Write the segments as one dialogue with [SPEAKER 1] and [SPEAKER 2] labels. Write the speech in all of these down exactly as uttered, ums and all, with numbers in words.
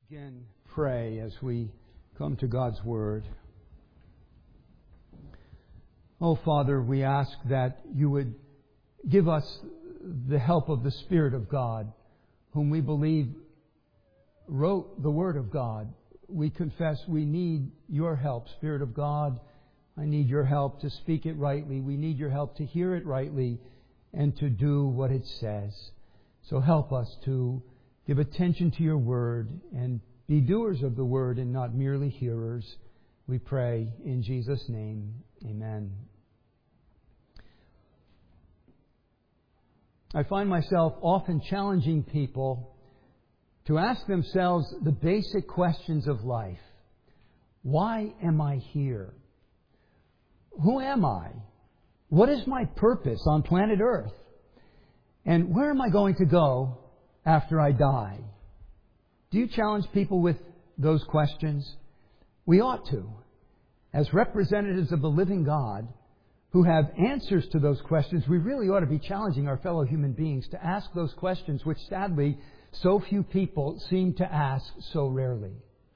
[SPEAKER 1] Again, pray as we come to God's Word. Oh, Father, we ask that you would give us the help of the Spirit of God, whom we believe wrote the Word of God. We confess we need your help, Spirit of God. I need your help to speak it rightly. We need your help to hear it rightly and to do what it says. So help us to give attention to your Word and be doers of the Word and not merely hearers. We pray in Jesus' name. Amen. I find myself often challenging people to ask themselves the basic questions of life. Why am I here? Who am I? What is my purpose on planet Earth? And where am I going to go after I die? Do you challenge people with those questions? We ought to. As representatives of the living God who have answers to those questions, we really ought to be challenging our fellow human beings to ask those questions, which sadly so few people seem to ask so rarely.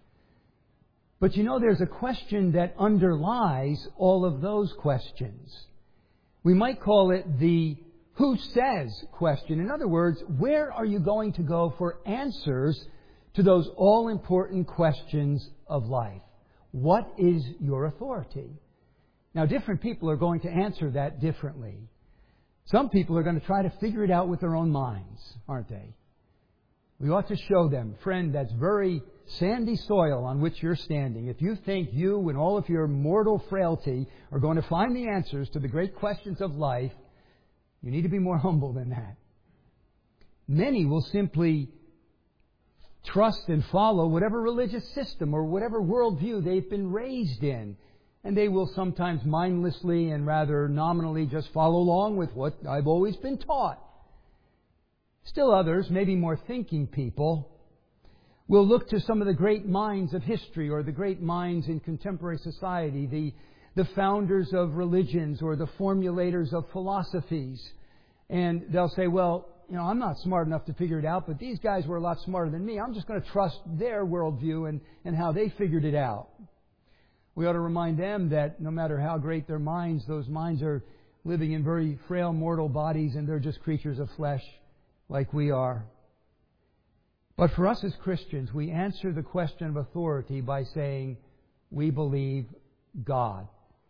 [SPEAKER 1] But you know, there's a question that underlies all of those questions. We might call it the who says question. In other words, where are you going to go for answers to those all-important questions of life? What is your authority? Now, different people are going to answer that differently. Some people are going to try to figure it out with their own minds, aren't they? We ought to show them, friend, that's very sandy soil on which you're standing. If you think you and all of your mortal frailty are going to find the answers to the great questions of life, you need to be more humble than that. Many will simply trust and follow whatever religious system or whatever worldview they've been raised in. And they will sometimes mindlessly and rather nominally just follow along with what I've always been taught. Still others, maybe more thinking people, will look to some of the great minds of history or the great minds in contemporary society, the, the founders of religions or the formulators of philosophies. And they'll say, well, you know, I'm not smart enough to figure it out, but these guys were a lot smarter than me. I'm just going to trust their worldview and, and how they figured it out. We ought to remind them that no matter how great their minds, those minds are living in very frail mortal bodies and they're just creatures of flesh like we are. But for us as Christians, we answer the question of authority by saying, we believe God.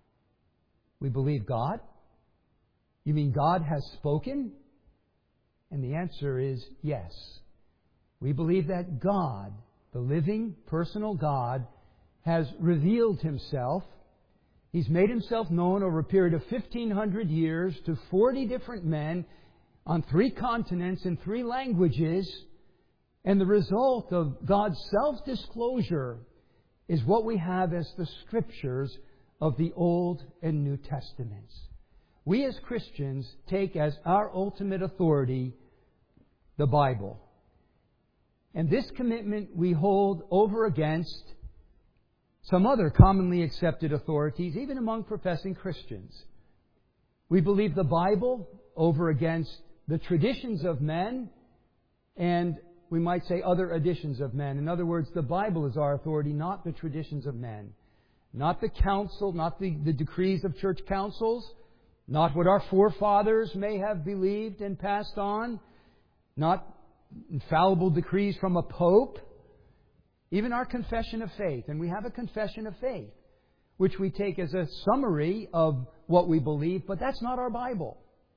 [SPEAKER 1] We believe God? You mean God has spoken? And the answer is yes. We believe that God, the living, personal God, has revealed Himself. He's made Himself known over a period of fifteen hundred years to forty different men on three continents in three languages. And the result of God's self-disclosure is what we have as the Scriptures of the Old and New Testaments. We as Christians take as our ultimate authority the Bible. And this commitment we hold over against some other commonly accepted authorities, even among professing Christians. We believe the Bible over against the traditions of men and we might say other additions of men. In other words, the Bible is our authority, not the traditions of men. Not the council, not the, the decrees of church councils, not what our forefathers may have believed and passed on, not infallible decrees from a pope, even our confession of faith. And we have a confession of faith, which we take as a summary of what we believe, but that's not our Bible.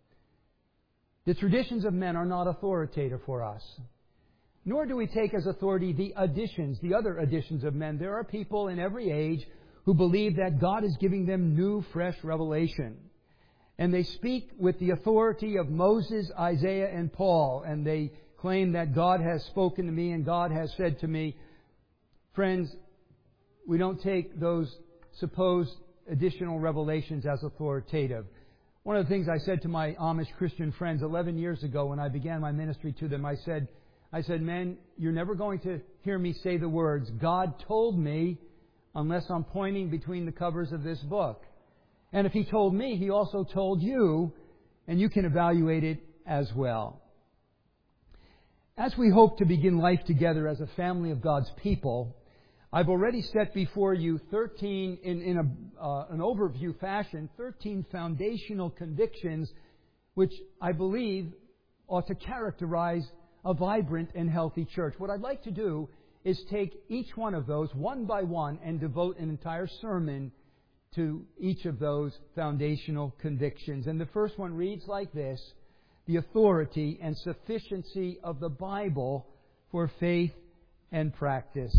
[SPEAKER 1] The traditions of men are not authoritative for us. Nor do we take as authority the additions, the other additions of men. There are people in every age who believe that God is giving them new, fresh revelation. And they speak with the authority of Moses, Isaiah, and Paul. And they claim that God has spoken to me and God has said to me. Friends, we don't take those supposed additional revelations as authoritative. One of the things I said to my Amish Christian friends eleven years ago when I began my ministry to them, I said, I said, men, you're never going to hear me say the words, God told me, unless I'm pointing between the covers of this book. And if He told me, He also told you, and you can evaluate it as well. As we hope to begin life together as a family of God's people, I've already set before you thirteen, in, in a, uh, an overview fashion, thirteen foundational convictions which I believe ought to characterize a vibrant and healthy church. What I'd like to do is take each one of those one by one and devote an entire sermon to each of those foundational convictions. And the first one reads like this: the authority and sufficiency of the Bible for faith and practice.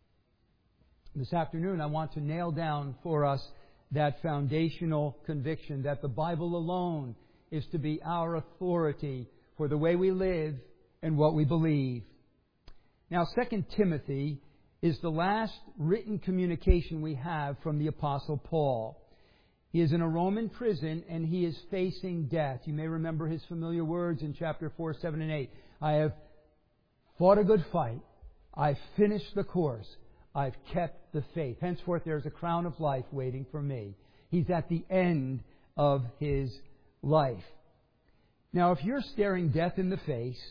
[SPEAKER 1] This afternoon I want to nail down for us that foundational conviction that the Bible alone is to be our authority for the way we live and what we believe. Now, Second Timothy is the last written communication we have from the Apostle Paul. He is in a Roman prison and he is facing death. You may remember his familiar words in chapter four, seven, and eight. I have fought a good fight. I've finished the course. I've kept the faith. Henceforth there is a crown of life waiting for me. He's at the end of his life. Now, if you're staring death in the face,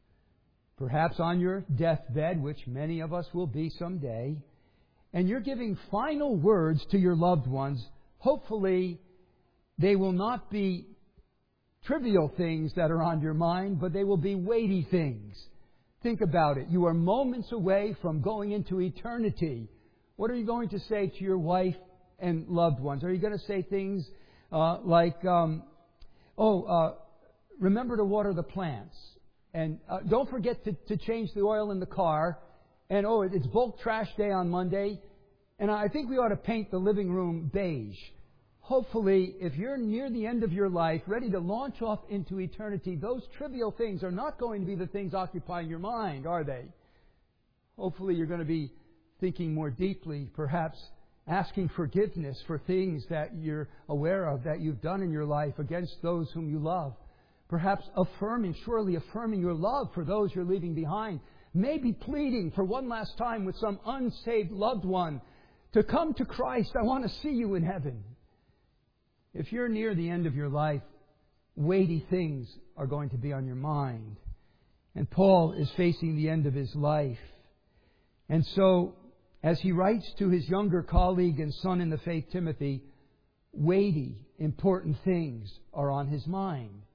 [SPEAKER 1] perhaps on your deathbed, which many of us will be someday, and you're giving final words to your loved ones, hopefully they will not be trivial things that are on your mind, but they will be weighty things. Think about it. You are moments away from going into eternity. What are you going to say to your wife and loved ones? Are you going to say things uh, like, um, oh, uh, remember to water the plants? And uh, don't forget to, to change the oil in the car. And, oh, it's bulk trash day on Monday. And I think we ought to paint the living room beige. Hopefully, if you're near the end of your life, ready to launch off into eternity, those trivial things are not going to be the things occupying your mind, are they? Hopefully, you're going to be thinking more deeply, perhaps asking forgiveness for things that you're aware of that you've done in your life against those whom you love. Perhaps affirming, surely affirming your love for those you're leaving behind. Maybe pleading for one last time with some unsaved loved one to come to Christ. I want to see you in heaven. If you're near the end of your life, weighty things are going to be on your mind. And Paul is facing the end of his life. And so, as he writes to his younger colleague and son in the faith, Timothy, weighty, important things are on his mind.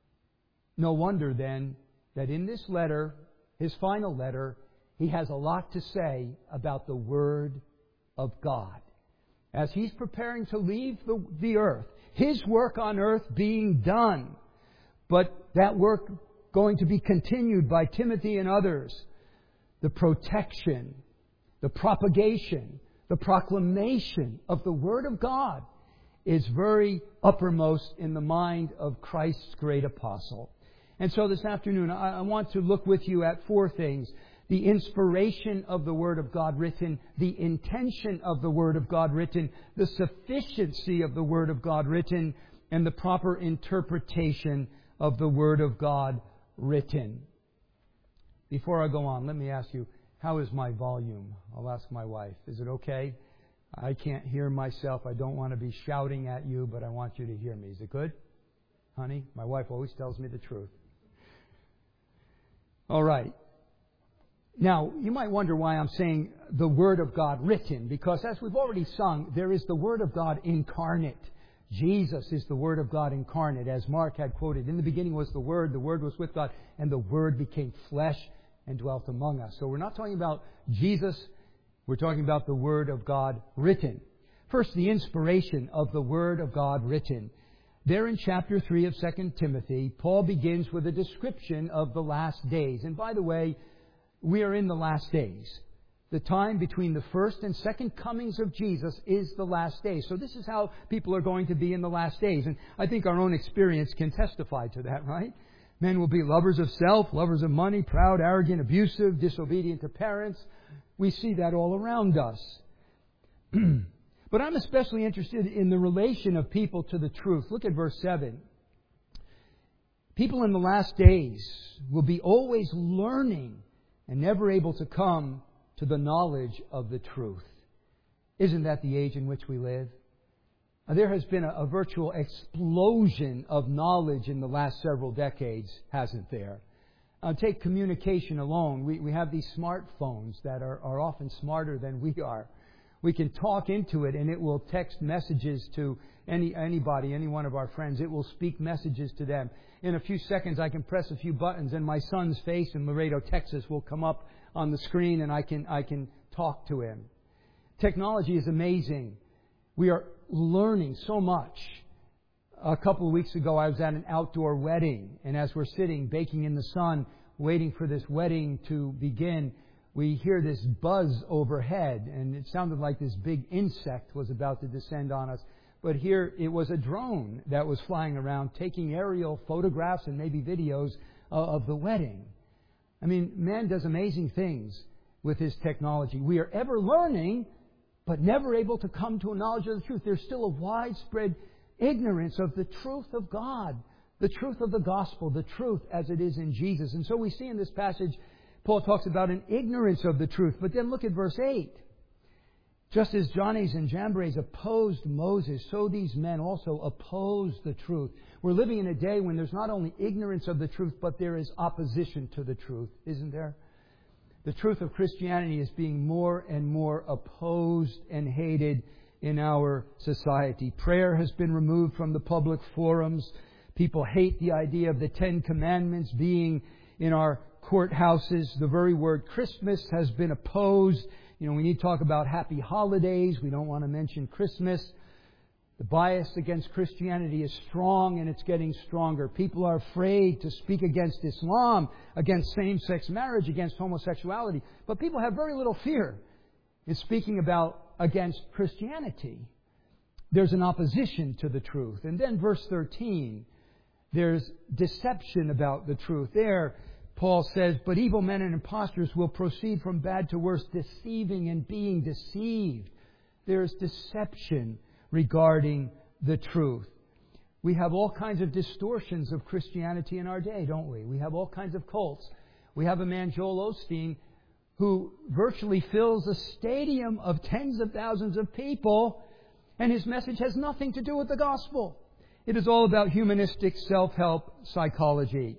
[SPEAKER 1] No wonder, then, that in this letter, his final letter, he has a lot to say about the Word of God. As he's preparing to leave the, the earth, his work on earth being done, but that work going to be continued by Timothy and others, the protection, the propagation, the proclamation of the Word of God is very uppermost in the mind of Christ's great apostle. And so this afternoon, I want to look with you at four things. The inspiration of the Word of God written, the intention of the Word of God written, the sufficiency of the Word of God written, and the proper interpretation of the Word of God written. Before I go on, let me ask you, how is my volume? I'll ask my wife. Is it okay? I can't hear myself. I don't want to be shouting at you, but I want you to hear me. Is it good? Honey, my wife always tells me the truth. All right. Now, you might wonder why I'm saying the Word of God written, because as we've already sung, there is the Word of God incarnate. Jesus is the Word of God incarnate, as Mark had quoted. In the beginning was the Word, the Word was with God, and the Word became flesh and dwelt among us. So we're not talking about Jesus, we're talking about the Word of God written. First, the inspiration of the Word of God written. There in chapter three of Second Timothy, Paul begins with a description of the last days. And by the way, we are in the last days. The time between the first and second comings of Jesus is the last days. So this is how people are going to be in the last days. And I think our own experience can testify to that, right? Men will be lovers of self, lovers of money, proud, arrogant, abusive, disobedient to parents. We see that all around us. But I'm especially interested in the relation of people to the truth. Look at verse seven. People in the last days will be always learning and never able to come to the knowledge of the truth. Isn't that the age in which we live? There has been a, a virtual explosion of knowledge in the last several decades, hasn't there? uh, take communication alone. We, we have these smartphones that are, are often smarter than we are. We can talk into it and it will text messages to any anybody, any one of our friends. It will speak messages to them. In a few seconds I can press a few buttons and my son's face in Laredo, Texas will come up on the screen and I can I can talk to him. Technology is amazing. We are learning so much. A couple of weeks ago I was at an outdoor wedding, and as we're sitting baking in the sun waiting for this wedding to begin, we hear this buzz overhead, and it sounded like this big insect was about to descend on us. But here it was a drone that was flying around, taking aerial photographs and maybe videos of the wedding. I mean, man does amazing things with his technology. We are ever learning, but never able to come to a knowledge of the truth. There's still a widespread ignorance of the truth of God, the truth of the gospel, the truth as it is in Jesus. And so we see in this passage, Paul talks about an ignorance of the truth. But then look at verse eight. Just as Jannes and Jambres opposed Moses, so these men also oppose the truth. We're living in a day when there's not only ignorance of the truth, but there is opposition to the truth, isn't there? The truth of Christianity is being more and more opposed and hated in our society. Prayer has been removed from the public forums. People hate the idea of the Ten Commandments being in our courthouses. The very word Christmas has been opposed. You know, we need to talk about happy holidays. We don't want to mention Christmas. The bias against Christianity is strong, and it's getting stronger. People are afraid to speak against Islam, against same-sex marriage, against homosexuality. But people have very little fear in speaking about against Christianity. There's an opposition to the truth. And then verse thirteen, there's deception about the truth. There, Paul says, but evil men and impostors will proceed from bad to worse, deceiving and being deceived. There's deception regarding the truth. We have all kinds of distortions of Christianity in our day, don't we? We have all kinds of cults. We have a man, Joel Osteen, who virtually fills a stadium of tens of thousands of people, and his message has nothing to do with the gospel. It is all about humanistic self-help psychology.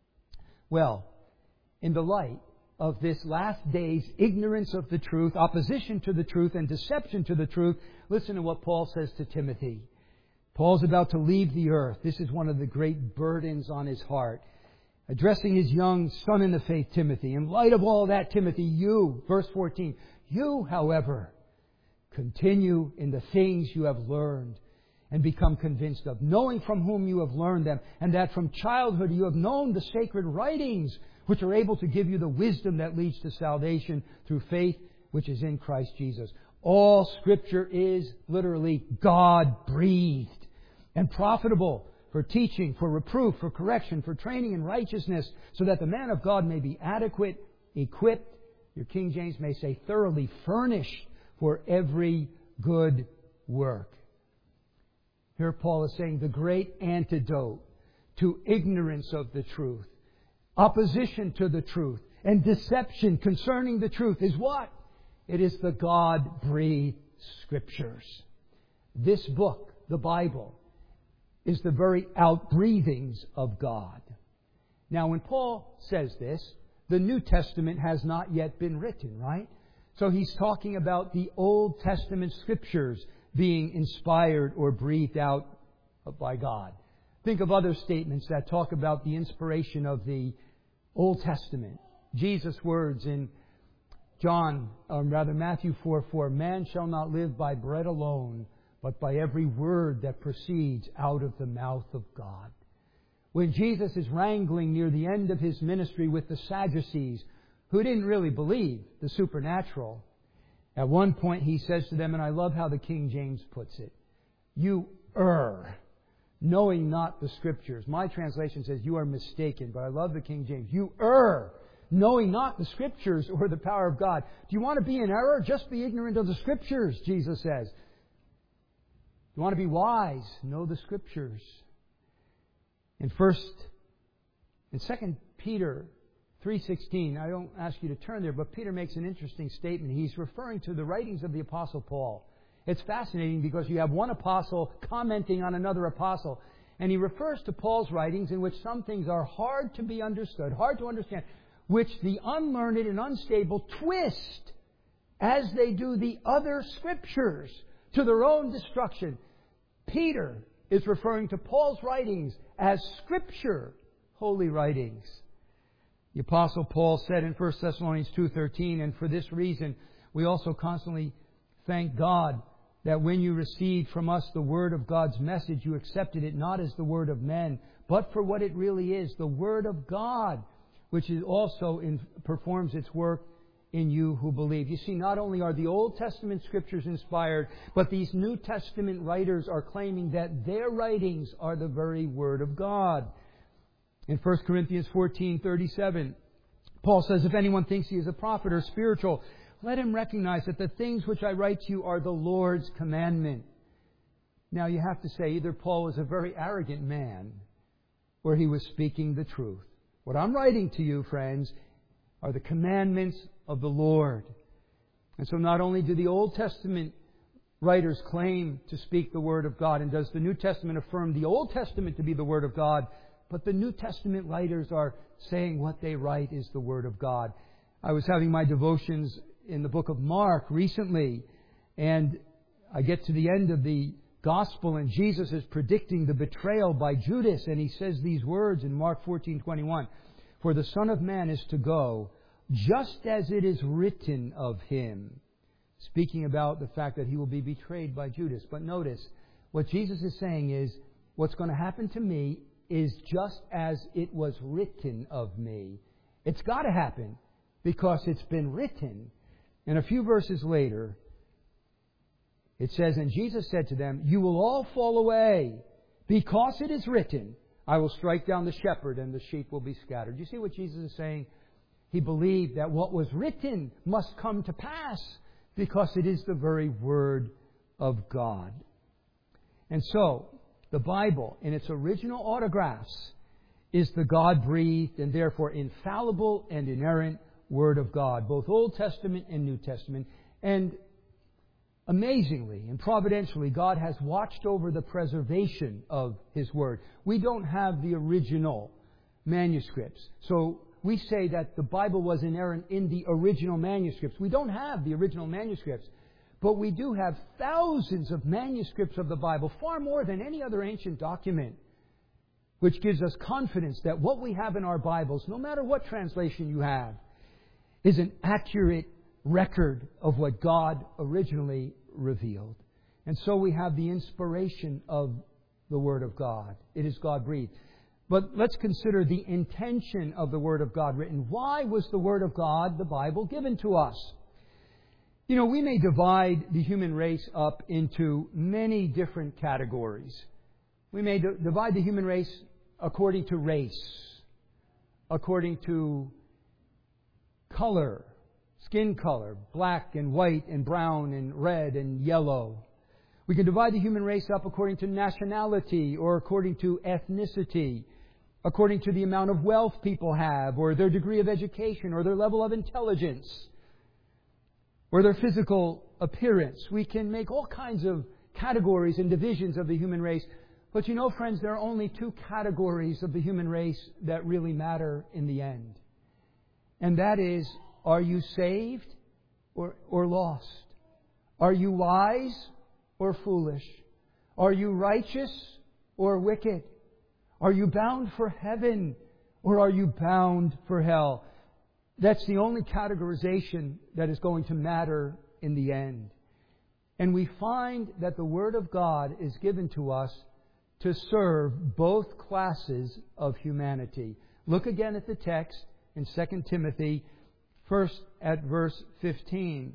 [SPEAKER 1] Well, in the light of this last day's ignorance of the truth, opposition to the truth, and deception to the truth, listen to what Paul says to Timothy. Paul's about to leave the earth. This is one of the great burdens on his heart. Addressing his young son in the faith, Timothy. In light of all that, Timothy, you, verse fourteen, you, however, continue in the things you have learned and become convinced of, knowing from whom you have learned them, and that from childhood you have known the sacred writings, which are able to give you the wisdom that leads to salvation through faith, which is in Christ Jesus. All Scripture is literally God-breathed and profitable for teaching, for reproof, for correction, for training in righteousness, so that the man of God may be adequate, equipped, your King James may say thoroughly furnished for every good work. Here Paul is saying the great antidote to ignorance of the truth, opposition to the truth, and deception concerning the truth is what? It is the God-breathed Scriptures. This book, the Bible, is the very outbreathings of God. Now, when Paul says this, the New Testament has not yet been written, right? So he's talking about the Old Testament Scriptures being inspired or breathed out by God. Think of other statements that talk about the inspiration of the Old Testament. Jesus' words in John, or rather Matthew four four, man shall not live by bread alone, but by every word that proceeds out of the mouth of God. When Jesus is wrangling near the end of His ministry with the Sadducees, who didn't really believe the supernatural, at one point He says to them, and I love how the King James puts it, you err, knowing not the Scriptures. My translation says you are mistaken, but I love the King James. You err, knowing not the Scriptures or the power of God. Do you want to be in error? Just be ignorant of the Scriptures, Jesus says. You want to be wise? Know the Scriptures. In first, in Second Peter three sixteen, I don't ask you to turn there, but Peter makes an interesting statement. He's referring to the writings of the Apostle Paul. It's fascinating because you have one apostle commenting on another apostle. And he refers to Paul's writings in which some things are hard to be understood, hard to understand, which the unlearned and unstable twist as they do the other Scriptures to their own destruction. Peter is referring to Paul's writings as Scripture, holy writings. The Apostle Paul said in First Thessalonians two thirteen, and for this reason we also constantly thank God that when you received from us the word of God's message, you accepted it not as the word of men, but for what it really is, the word of God, which is also in, performs its work in you who believe. You see, not only are the Old Testament Scriptures inspired, but these New Testament writers are claiming that their writings are the very Word of God. In First Corinthians fourteen thirty-seven, Paul says, if anyone thinks he is a prophet or spiritual, let him recognize that the things which I write to you are the Lord's commandment. Now you have to say, either Paul was a very arrogant man, or he was speaking the truth. What I'm writing to you, friends, are the commandments of the Lord. And so not only do the Old Testament writers claim to speak the Word of God, and does the New Testament affirm the Old Testament to be the Word of God, but the New Testament writers are saying what they write is the Word of God. I was having my devotions in the book of Mark recently, and I get to the end of the Gospel, and Jesus is predicting the betrayal by Judas, and he says these words in Mark fourteen twenty-one. For the Son of Man is to go, just as it is written of him. Speaking about the fact that he will be betrayed by Judas. But notice, what Jesus is saying is, what's going to happen to me is just as it was written of me. It's got to happen, because it's been written. And a few verses later, it says, and Jesus said to them, you will all fall away, because it is written, I will strike down the shepherd and the sheep will be scattered. You see what Jesus is saying? He believed that what was written must come to pass because it is the very Word of God. And so, the Bible, in its original autographs, is the God-breathed and therefore infallible and inerrant Word of God, both Old Testament and New Testament. And amazingly and providentially, God has watched over the preservation of His Word. We don't have the original manuscripts. So we say that the Bible was inerrant in the original manuscripts. We don't have the original manuscripts. But we do have thousands of manuscripts of the Bible, far more than any other ancient document, which gives us confidence that what we have in our Bibles, no matter what translation you have, is an accurate record of what God originally revealed. And so we have the inspiration of the Word of God. It is God-breathed. But let's consider the intention of the Word of God written. Why was the Word of God, the Bible, given to us? You know, we may divide the human race up into many different categories. We may d- divide the human race according to race, according to color, skin color, black and white and brown and red and yellow. We can divide the human race up according to nationality or according to ethnicity, according to the amount of wealth people have or their degree of education or their level of intelligence or their physical appearance. We can make all kinds of categories and divisions of the human race. But you know, friends, there are only two categories of the human race that really matter in the end. And that is, are you saved or, or lost? Are you wise or foolish? Are you righteous or wicked? Are you bound for heaven or are you bound for hell? That's the only categorization that is going to matter in the end. And we find that the Word of God is given to us to serve both classes of humanity. Look again at the text in Second Timothy, first at verse fifteen.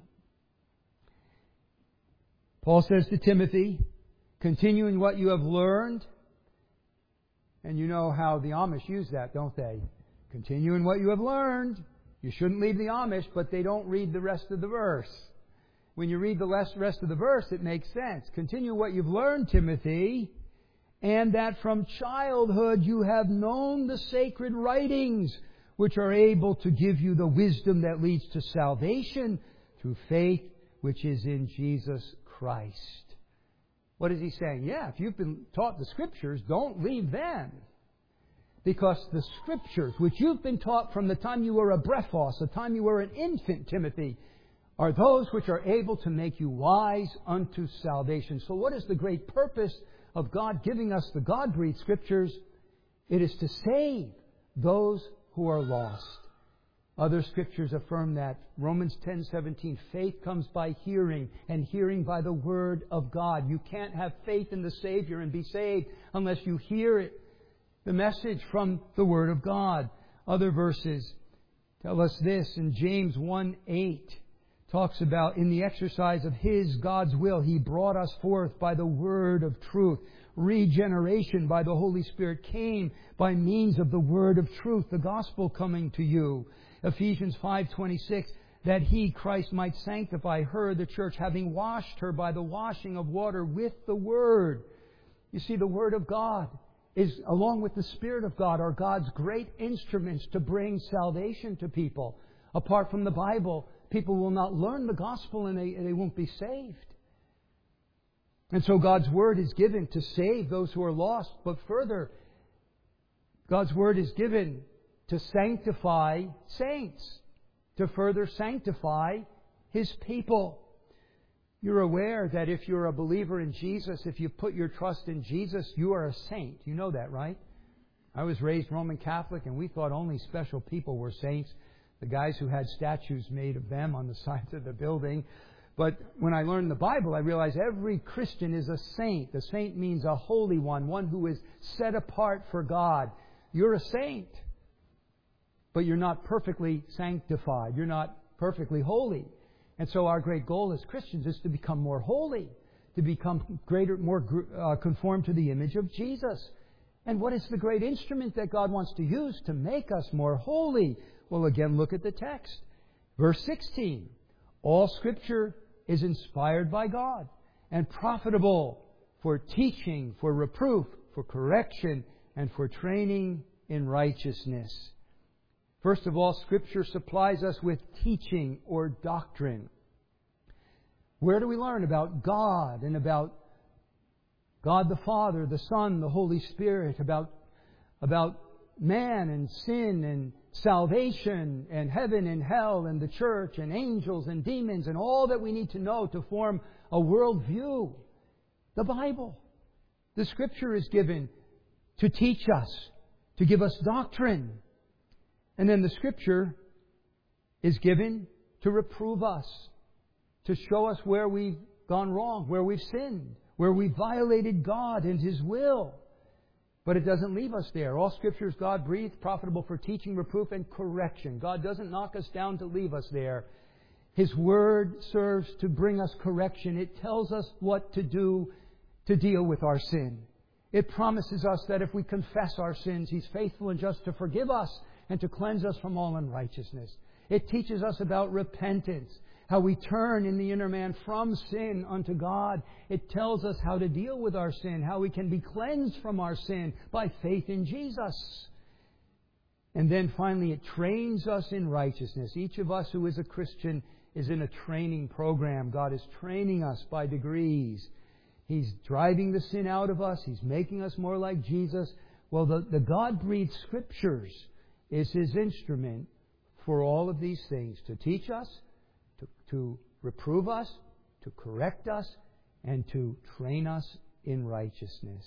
[SPEAKER 1] Paul says to Timothy, continue in what you have learned. And you know how the Amish use that, don't they? Continue in what you have learned. You shouldn't leave the Amish, but they don't read the rest of the verse. When you read the rest of the verse, it makes sense. Continue what you've learned, Timothy, and that from childhood you have known the sacred writings, which are able to give you the wisdom that leads to salvation through faith, which is in Jesus Christ. What is he saying? Yeah, if you've been taught the Scriptures, don't leave them. Because the Scriptures, which you've been taught from the time you were a brephos, the time you were an infant, Timothy, are those which are able to make you wise unto salvation. So what is the great purpose of God giving us the God-breathed Scriptures? It is to save those who are lost. Other Scriptures affirm that. Romans ten seventeen, faith comes by hearing, and hearing by the Word of God. You can't have faith in the Savior and be saved unless you hear it, the message from the Word of God. Other verses tell us this. In James one eight, talks about in the exercise of His, God's will, He brought us forth by the word of truth. Regeneration by the Holy Spirit came by means of the word of truth, the gospel coming to you. Ephesians five twenty-six, that He, Christ, might sanctify her, the church, having washed her by the washing of water with the Word. You see, the Word of God is, along with the Spirit of God, are God's great instruments to bring salvation to people. Apart from the Bible, people will not learn the gospel and they, they won't be saved. And so God's Word is given to save those who are lost. But further, God's Word is given to sanctify saints, to further sanctify His people. You're aware that if you're a believer in Jesus, if you put your trust in Jesus, you are a saint. You know that, right? I was raised Roman Catholic, and we thought only special people were saints. The guys who had statues made of them on the sides of the building. But when I learned the Bible, I realized every Christian is a saint. A saint means a holy one, one who is set apart for God. You're a saint. But you're not perfectly sanctified. You're not perfectly holy. And so our great goal as Christians is to become more holy, to become greater, more uh, conformed to the image of Jesus. And what is the great instrument that God wants to use to make us more holy? Well, again, look at the text. Verse sixteen. All Scripture is inspired by God and profitable for teaching, for reproof, for correction, and for training in righteousness. First of all, Scripture supplies us with teaching or doctrine. Where do we learn about God and about God the Father, the Son, the Holy Spirit, about, about man and sin and salvation and heaven and hell and the church and angels and demons and all that we need to know to form a worldview? The Bible. The Scripture is given to teach us, to give us doctrine. And then the Scripture is given to reprove us, to show us where we've gone wrong, where we've sinned, where we violated God and His will. But it doesn't leave us there. All Scripture is God-breathed, profitable for teaching, reproof, and correction. God doesn't knock us down to leave us there. His Word serves to bring us correction. It tells us what to do to deal with our sin. It promises us that if we confess our sins, He's faithful and just to forgive us and to cleanse us from all unrighteousness. It teaches us about repentance, how we turn in the inner man from sin unto God. It tells us how to deal with our sin, how we can be cleansed from our sin by faith in Jesus. And then finally, it trains us in righteousness. Each of us who is a Christian is in a training program. God is training us by degrees. He's driving the sin out of us. He's making us more like Jesus. Well, the, the God-breathed Scriptures is His instrument for all of these things, to teach us, to, to reprove us, to correct us, and to train us in righteousness.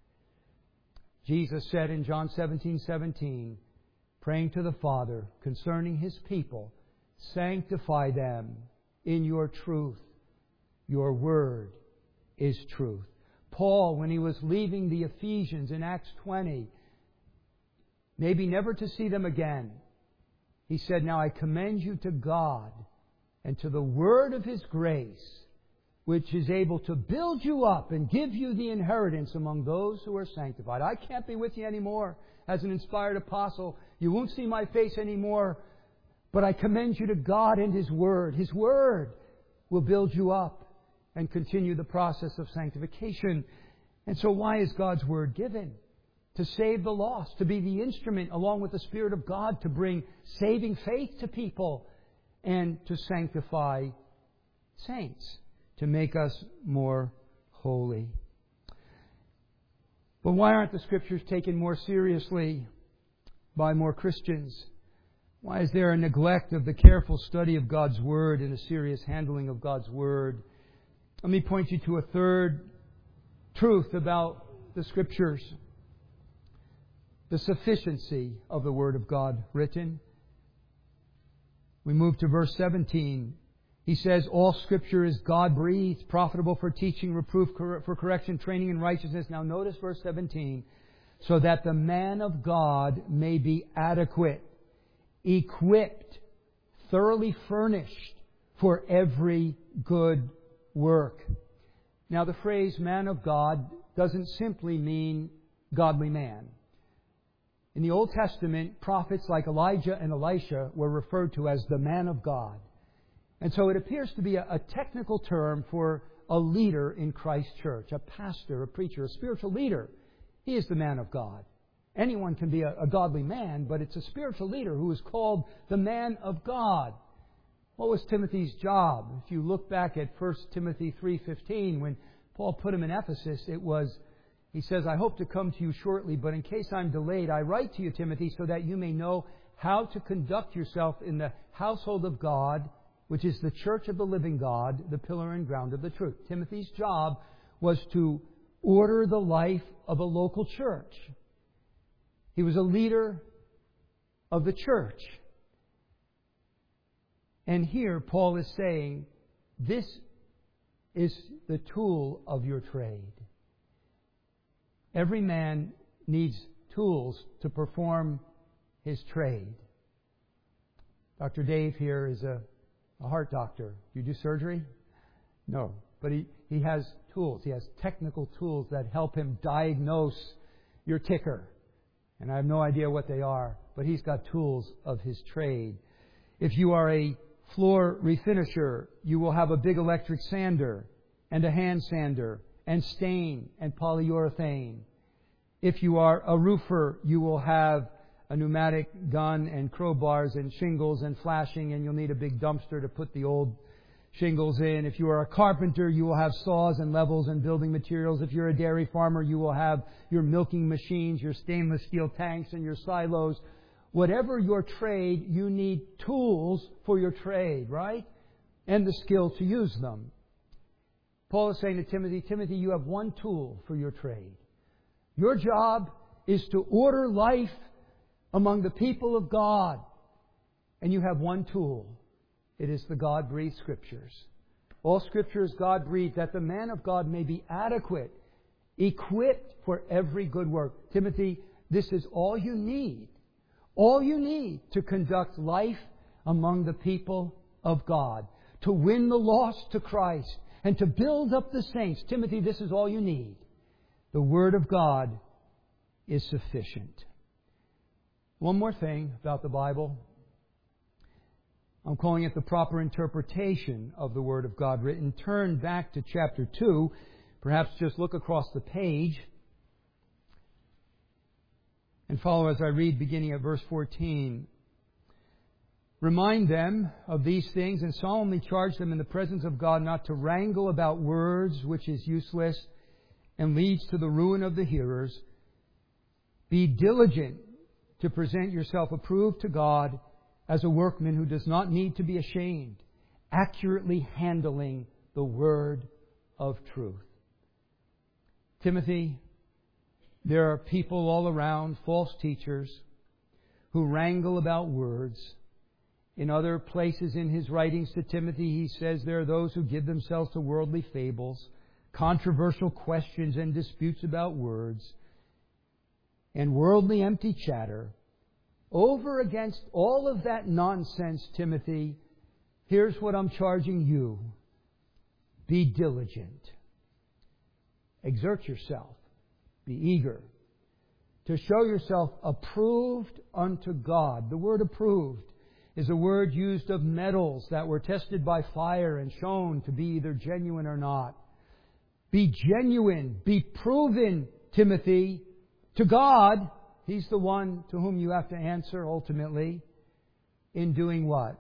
[SPEAKER 1] Jesus said in John seventeen seventeen, praying to the Father concerning His people, sanctify them in your truth. Your word is truth. Paul, when he was leaving the Ephesians in Acts twenty, maybe never to see them again, he said, now I commend you to God and to the word of His grace, which is able to build you up and give you the inheritance among those who are sanctified. I can't be with you anymore as an inspired apostle. You won't see my face anymore. But I commend you to God and His Word. His Word will build you up and continue the process of sanctification. And so why is God's Word given? To save the lost, to be the instrument along with the Spirit of God to bring saving faith to people and to sanctify saints, to make us more holy. But why aren't the Scriptures taken more seriously by more Christians? Why is there a neglect of the careful study of God's Word and a serious handling of God's Word? Let me point you to a third truth about the Scriptures. The sufficiency of the Word of God written. We move to verse seventeen. He says, all Scripture is God-breathed, profitable for teaching, reproof, for correction, training in righteousness. Now notice verse seventeen. So that the man of God may be adequate, equipped, thoroughly furnished for every good work. Now the phrase man of God doesn't simply mean godly man. In the Old Testament, prophets like Elijah and Elisha were referred to as the man of God. And so it appears to be a, a technical term for a leader in Christ's church, a pastor, a preacher, a spiritual leader. He is the man of God. Anyone can be a, a godly man, but it's a spiritual leader who is called the man of God. What was Timothy's job? If you look back at First Timothy three fifteen, when Paul put him in Ephesus, it was, he says, I hope to come to you shortly, but in case I'm delayed, I write to you, Timothy, so that you may know how to conduct yourself in the household of God, which is the church of the living God, the pillar and ground of the truth. Timothy's job was to order the life of a local church. He was a leader of the church. And here Paul is saying, this is the tool of your trade. Every man needs tools to perform his trade. Doctor Dave here is a, a heart doctor. Do you do surgery? No. But he, he has tools. He has technical tools that help him diagnose your ticker. And I have no idea what they are, but he's got tools of his trade. If you are a floor refinisher, you will have a big electric sander and a hand sander and stain and polyurethane. If you are a roofer, you will have a pneumatic gun and crowbars and shingles and flashing, and you'll need a big dumpster to put the old shingles in. If you are a carpenter, you will have saws and levels and building materials. If you're a dairy farmer, you will have your milking machines, your stainless steel tanks, and your silos. Whatever your trade, you need tools for your trade, right? And the skill to use them. Paul is saying to Timothy, Timothy, you have one tool for your trade. Your job is to order life among the people of God. And you have one tool. It is the God-breathed Scriptures. All Scripture is God-breathed, that the man of God may be adequate, equipped for every good work. Timothy, this is all you need. All you need to conduct life among the people of God. To win the lost to Christ. And to build up the saints. Timothy, this is all you need. The Word of God is sufficient. One more thing about the Bible. I'm calling it the proper interpretation of the Word of God written. Turn back to chapter two. Perhaps just look across the page. And follow as I read beginning at verse fourteen. Remind them of these things and solemnly charge them in the presence of God not to wrangle about words, which is useless and leads to the ruin of the hearers. Be diligent to present yourself approved to God as a workman who does not need to be ashamed, accurately handling the word of truth. Timothy, there are people all around, false teachers, who wrangle about words. In other places in his writings to Timothy, he says there are those who give themselves to worldly fables, controversial questions and disputes about words, and worldly empty chatter. Over against all of that nonsense, Timothy, here's what I'm charging you. Be diligent. Exert yourself. Be eager to show yourself approved unto God. The word approved is a word used of metals that were tested by fire and shown to be either genuine or not. Be genuine. Be proven, Timothy, to God. He's the one to whom you have to answer ultimately. In doing what?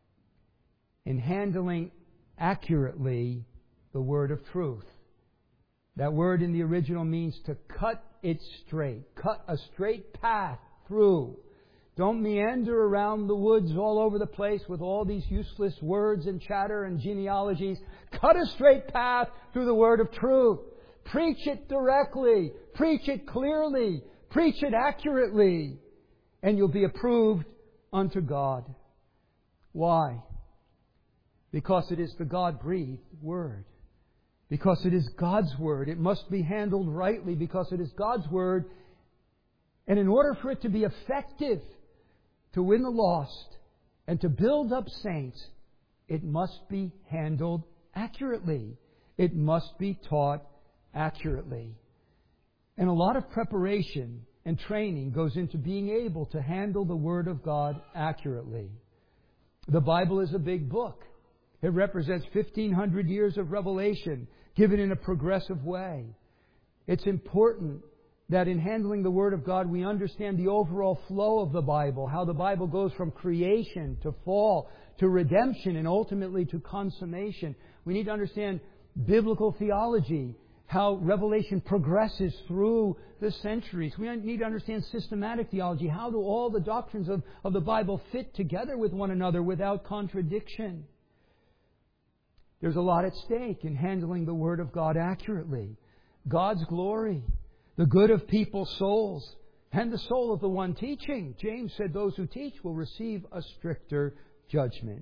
[SPEAKER 1] In handling accurately the word of truth. That word in the original means to cut it straight. Cut a straight path through. Don't meander around the woods all over the place with all these useless words and chatter and genealogies. Cut a straight path through the word of truth. Preach it directly. Preach it clearly. Preach it accurately. And you'll be approved unto God. Why? Because it is the God-breathed Word. Because it is God's Word. It must be handled rightly because it is God's Word. And in order for it to be effective, to win the lost, and to build up saints, it must be handled accurately. It must be taught accurately. And a lot of preparation and training goes into being able to handle the Word of God accurately. The Bible is a big book. It represents fifteen hundred years of revelation given in a progressive way. It's important that in handling the Word of God, we understand the overall flow of the Bible, how the Bible goes from creation to fall to redemption and ultimately to consummation. We need to understand biblical theology, how revelation progresses through the centuries. We need to understand systematic theology. How do all the doctrines of, of the Bible fit together with one another without contradiction? There's a lot at stake in handling the Word of God accurately. God's glory, the good of people's souls, and the soul of the one teaching. James said those who teach will receive a stricter judgment.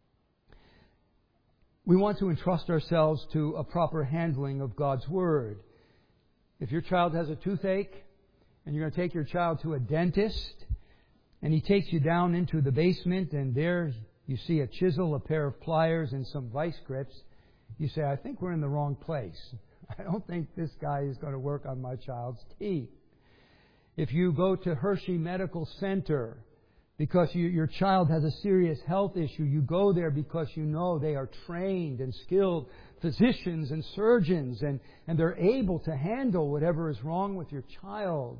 [SPEAKER 1] We want to entrust ourselves to a proper handling of God's Word. If your child has a toothache and you're going to take your child to a dentist and he takes you down into the basement and there you see a chisel, a pair of pliers, and some vice grips, you say, I think we're in the wrong place. I don't think this guy is going to work on my child's teeth. If you go to Hershey Medical Center because you, your child has a serious health issue, you go there because you know they are trained and skilled physicians and surgeons and, and they're able to handle whatever is wrong with your child.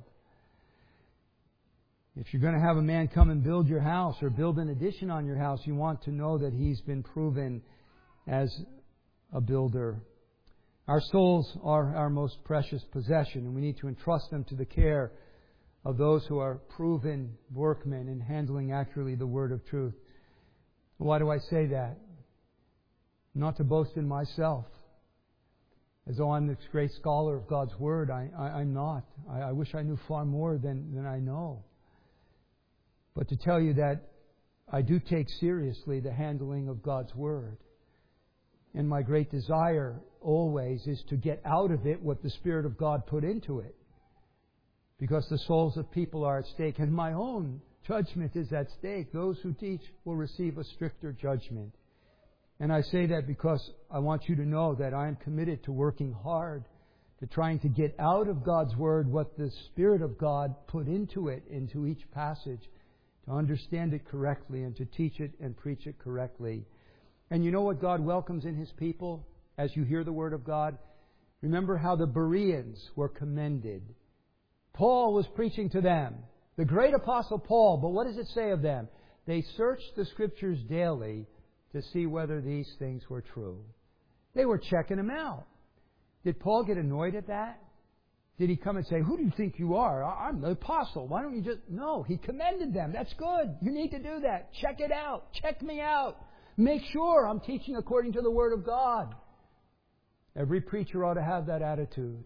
[SPEAKER 1] If you're going to have a man come and build your house or build an addition on your house, you want to know that he's been proven as a builder. Our souls are our most precious possession, and we need to entrust them to the care of those who are proven workmen in handling accurately the word of truth. Why do I say that? Not to boast in myself, as though I'm this great scholar of God's Word. I, I, I'm not. I, I wish I knew far more than, than I know. But to tell you that I do take seriously the handling of God's Word. And my great desire always is to get out of it what the Spirit of God put into it. Because the souls of people are at stake, and my own judgment is at stake. Those who teach will receive a stricter judgment. And I say that because I want you to know that I am committed to working hard, to trying to get out of God's Word what the Spirit of God put into it, into each passage, to understand it correctly and to teach it and preach it correctly. And you know what God welcomes in His people as you hear the Word of God? Remember how the Bereans were commended. Paul was preaching to them, the great apostle Paul, but what does it say of them? They searched the Scriptures daily to see whether these things were true. They were checking him out. Did Paul get annoyed at that? Did he come and say, who do you think you are? I'm the apostle. Why don't you just... No, he commended them. That's good. You need to do that. Check it out. Check me out. Make sure I'm teaching according to the Word of God. Every preacher ought to have that attitude.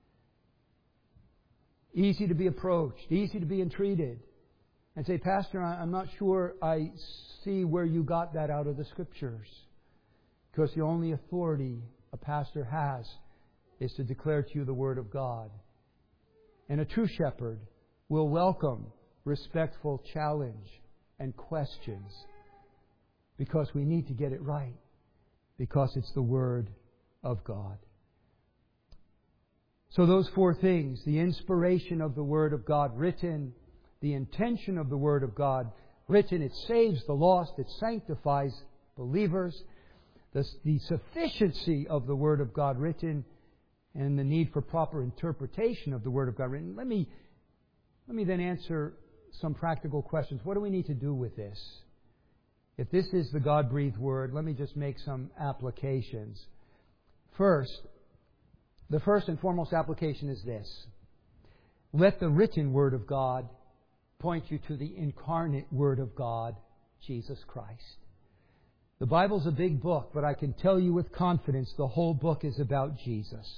[SPEAKER 1] Easy to be approached. Easy to be entreated. And say, Pastor, I'm not sure I see where you got that out of the Scriptures. Because the only authority a pastor has is to declare to you the Word of God. And a true shepherd will welcome respectful challenge and questions. Because we need to get it right. Because it's the Word of God. So those four things, the inspiration of the Word of God written, the intention of the Word of God written, it saves the lost, it sanctifies believers, the, the sufficiency of the Word of God written, and the need for proper interpretation of the Word of God written. Let me, let me then answer some practical questions. What do we need to do with this? If this is the God-breathed Word, let me just make some applications. First, The first and foremost application is this. Let the written Word of God point you to the incarnate Word of God, Jesus Christ. The Bible's a big book, but I can tell you with confidence the whole book is about Jesus.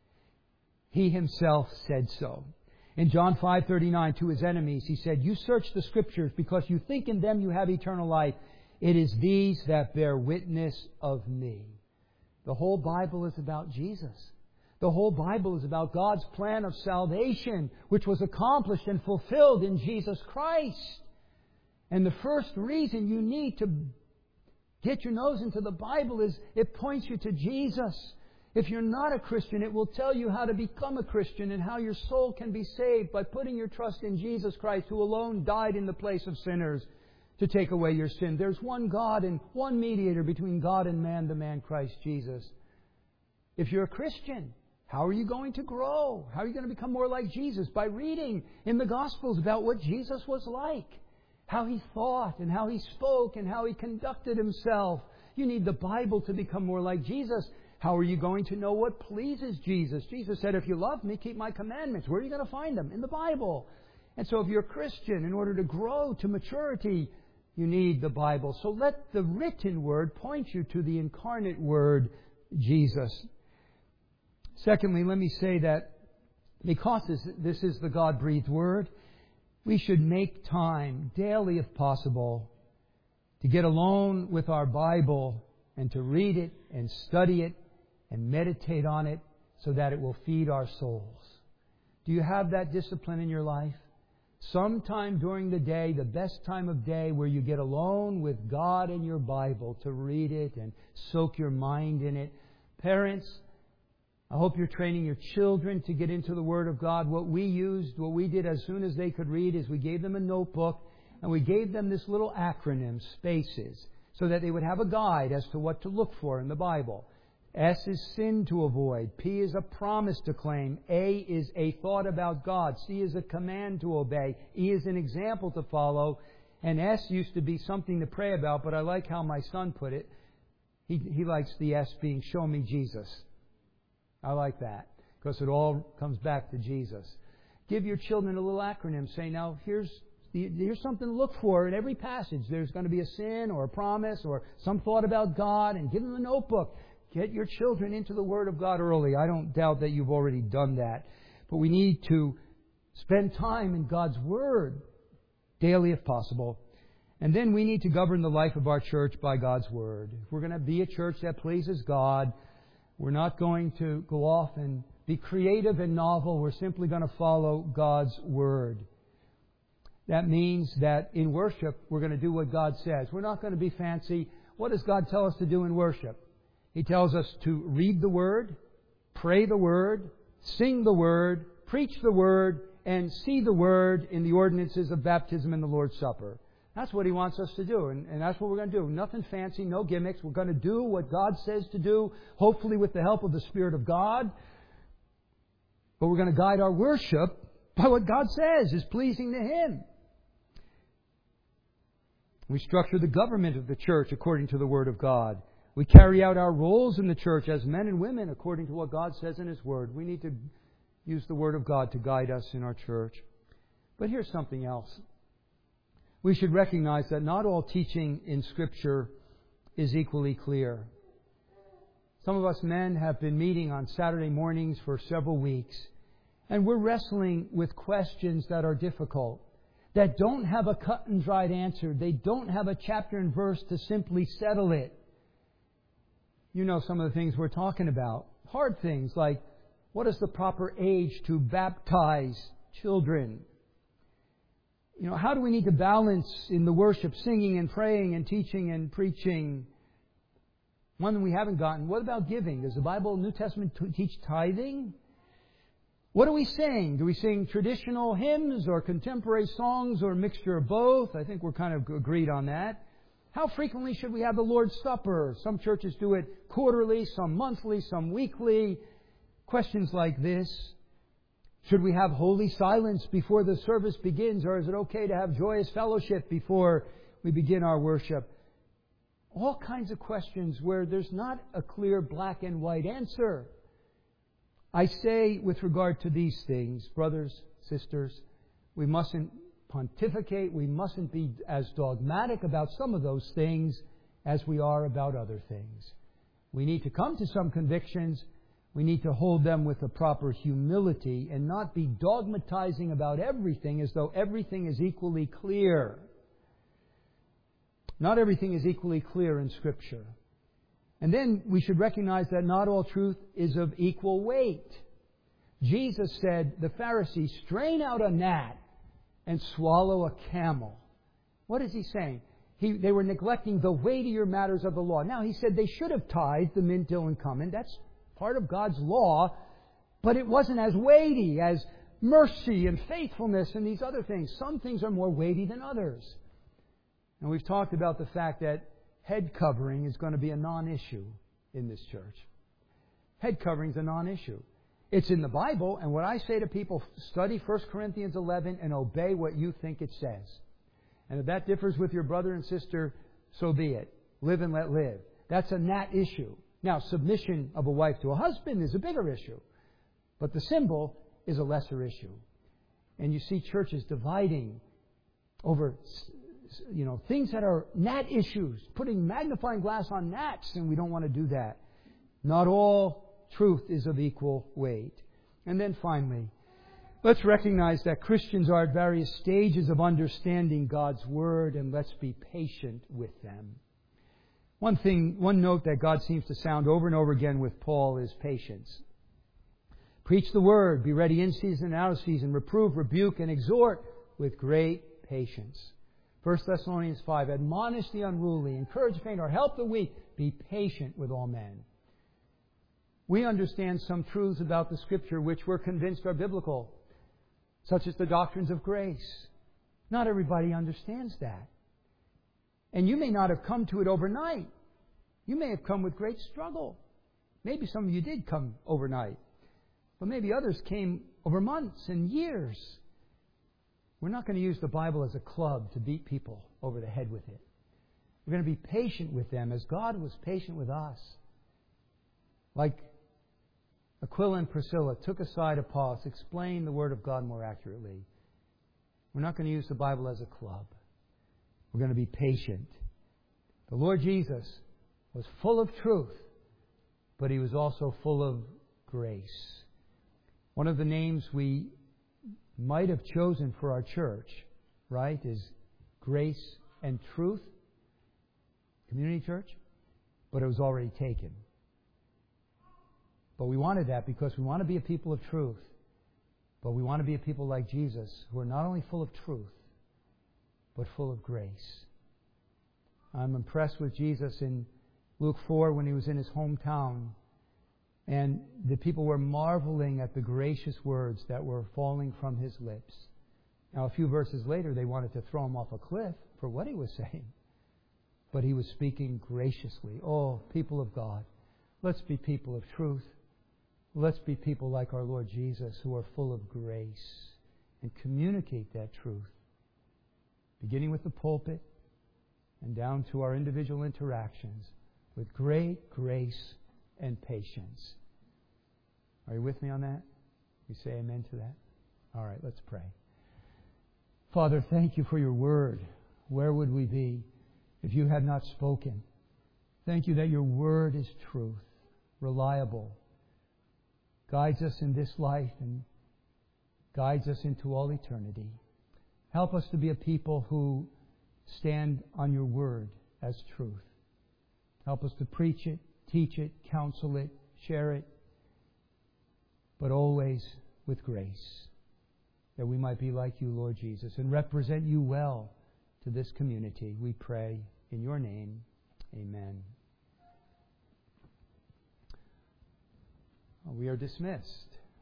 [SPEAKER 1] He Himself said so. In John five thirty-nine, to His enemies, He said, "You search the Scriptures because you think in them you have eternal life. It is these that bear witness of Me." The whole Bible is about Jesus. The whole Bible is about God's plan of salvation, which was accomplished and fulfilled in Jesus Christ. And the first reason you need to get your nose into the Bible is it points you to Jesus. If you're not a Christian, it will tell you how to become a Christian and how your soul can be saved by putting your trust in Jesus Christ, who alone died in the place of sinners to take away your sin. There's one God and one mediator between God and man, the man Christ Jesus. If you're a Christian, how are you going to grow? How are you going to become more like Jesus? By reading in the Gospels about what Jesus was like, how He thought and how He spoke and how He conducted Himself. You need the Bible to become more like Jesus. How are you going to know what pleases Jesus? Jesus said, "If you love Me, keep My commandments." Where are you going to find them? In the Bible. And so if you're a Christian, in order to grow to maturity, you need the Bible. So let the written Word point you to the incarnate Word, Jesus. Secondly, let me say that because this, this is the God-breathed Word, we should make time daily, if possible, to get alone with our Bible and to read it and study it and meditate on it so that it will feed our souls. Do you have that discipline in your life? Sometime during the day, the best time of day, where you get alone with God and your Bible to read it and soak your mind in it. Parents, I hope you're training your children to get into the Word of God. What we used, what we did as soon as they could read, is we gave them a notebook and we gave them this little acronym, SPACES, so that they would have a guide as to what to look for in the Bible. S is sin to avoid. P is a promise to claim. A is a thought about God. C is a command to obey. E is an example to follow. And S used to be something to pray about, but I like how my son put it. He, he likes the S being, "Show me Jesus." I like that, because it all comes back to Jesus. Give your children a little acronym. Say, now, here's the, here's something to look for in every passage. There's going to be a sin or a promise or some thought about God, and give them a notebook. Get your children into the Word of God early. I don't doubt that you've already done that. But we need to spend time in God's Word daily if possible. And then we need to govern the life of our church by God's Word. If we're going to be a church that pleases God, we're not going to go off and be creative and novel. We're simply going to follow God's Word. That means that in worship, we're going to do what God says. We're not going to be fancy. What does God tell us to do in worship? He tells us to read the Word, pray the Word, sing the Word, preach the Word, and see the Word in the ordinances of baptism and the Lord's Supper. That's what He wants us to do, and, and that's what we're going to do. Nothing fancy, no gimmicks. We're going to do what God says to do, hopefully with the help of the Spirit of God. But we're going to guide our worship by what God says is pleasing to Him. We structure the government of the church according to the Word of God. We carry out our roles in the church as men and women according to what God says in His Word. We need to use the Word of God to guide us in our church. But here's something else. We should recognize that not all teaching in Scripture is equally clear. Some of us men have been meeting on Saturday mornings for several weeks, and we're wrestling with questions that are difficult, that don't have a cut and dried answer. They don't have a chapter and verse to simply settle it. You know some of the things we're talking about. Hard things like, what is the proper age to baptize children? You know, how do we need to balance in the worship, singing and praying and teaching and preaching? One that we haven't gotten. What about giving? Does the Bible, New Testament, teach tithing? What do we sing? Do we sing traditional hymns or contemporary songs or a mixture of both? I think we're kind of agreed on that. How frequently should we have the Lord's Supper? Some churches do it quarterly, some monthly, some weekly. Questions like this. Should we have holy silence before the service begins, or is it okay to have joyous fellowship before we begin our worship? All kinds of questions where there's not a clear black and white answer. I say with regard to these things, brothers, sisters, we mustn't pontificate, we mustn't be as dogmatic about some of those things as we are about other things. We need to come to some convictions. We need to hold them with a proper humility and not be dogmatizing about everything as though everything is equally clear. Not everything is equally clear in Scripture. And then we should recognize that not all truth is of equal weight. Jesus said, the Pharisees strain out a gnat and swallow a camel. What is he saying? He, they were neglecting the weightier matters of the law. Now, he said they should have tithed the mint, dill, and cumin. That's part of God's law. But it wasn't as weighty as mercy and faithfulness and these other things. Some things are more weighty than others. And we've talked about the fact that head covering is going to be a non-issue in this church. Head covering is a non-issue. It's in the Bible, and what I say to people, study First Corinthians eleven and obey what you think it says. And if that differs with your brother and sister, so be it. Live and let live. That's a gnat issue. Now, submission of a wife to a husband is a bigger issue. But the symbol is a lesser issue. And you see churches dividing over, you know, things that are gnat issues, putting magnifying glass on gnats, and we don't want to do that. Not all truth is of equal weight. And then finally, let's recognize that Christians are at various stages of understanding God's Word, and let's be patient with them. One thing, one note that God seems to sound over and over again with Paul is patience. Preach the Word, be ready in season and out of season, reprove, rebuke, and exhort with great patience. First Thessalonians five, admonish the unruly, encourage the faint, or help the weak, be patient with all men. We understand some truths about the Scripture which we're convinced are biblical, such as the doctrines of grace. Not everybody understands that. And you may not have come to it overnight. You may have come with great struggle. Maybe some of you did come overnight. But maybe others came over months and years. We're not going to use the Bible as a club to beat people over the head with it. We're going to be patient with them as God was patient with us. Like Aquila and Priscilla took aside Apollos, explained the Word of God more accurately. We're not going to use the Bible as a club. We're going to be patient. The Lord Jesus was full of truth, but He was also full of grace. One of the names we might have chosen for our church, right, is Grace and Truth Community Church, but it was already taken. But we wanted that because we want to be a people of truth, but we want to be a people like Jesus who are not only full of truth, but full of grace. I'm impressed with Jesus in Luke four when He was in His hometown, and the people were marveling at the gracious words that were falling from His lips. Now, a few verses later, they wanted to throw Him off a cliff for what He was saying. But He was speaking graciously. Oh, people of God, let's be people of truth. Let's be people like our Lord Jesus who are full of grace and communicate that truth, beginning with the pulpit and down to our individual interactions with great grace and patience. Are you with me on that? You say amen to that? All right, let's pray. Father, thank You for Your Word. Where would we be if You had not spoken? Thank You that Your Word is truth, reliable, guides us in this life and guides us into all eternity. Help us to be a people who stand on Your Word as truth. Help us to preach it, teach it, counsel it, share it, but always with grace, that we might be like You, Lord Jesus, and represent You well to this community. We pray in Your name. Amen. We are dismissed.